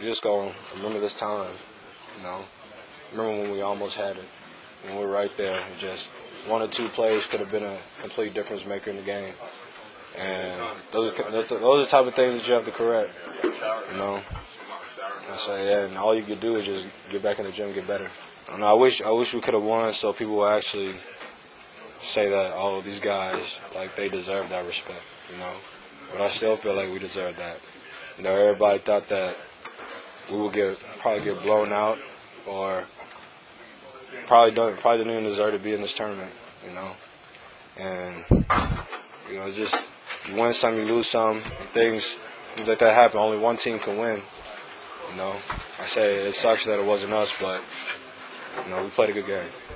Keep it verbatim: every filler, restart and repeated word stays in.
we just gonna remember this time, you know. Remember when we almost had it, when we were right there. Just one or two plays could have been a complete difference maker in the game. And those are, those are those are the type of things that you have to correct, you know. I say, yeah, and all you could do is just get back in the gym and get better. And I wish I wish we could have won so people would actually say that, oh, these guys, like, they deserve that respect, you know. But I still feel like we deserve that. You know, everybody thought that we would get probably get blown out, or probably don't probably didn't even deserve to be in this tournament, you know. And you know, it's just you win some, you lose some, and things things like that happen. Only one team can win. You know, I say it sucks that it wasn't us, but you know, we played a good game.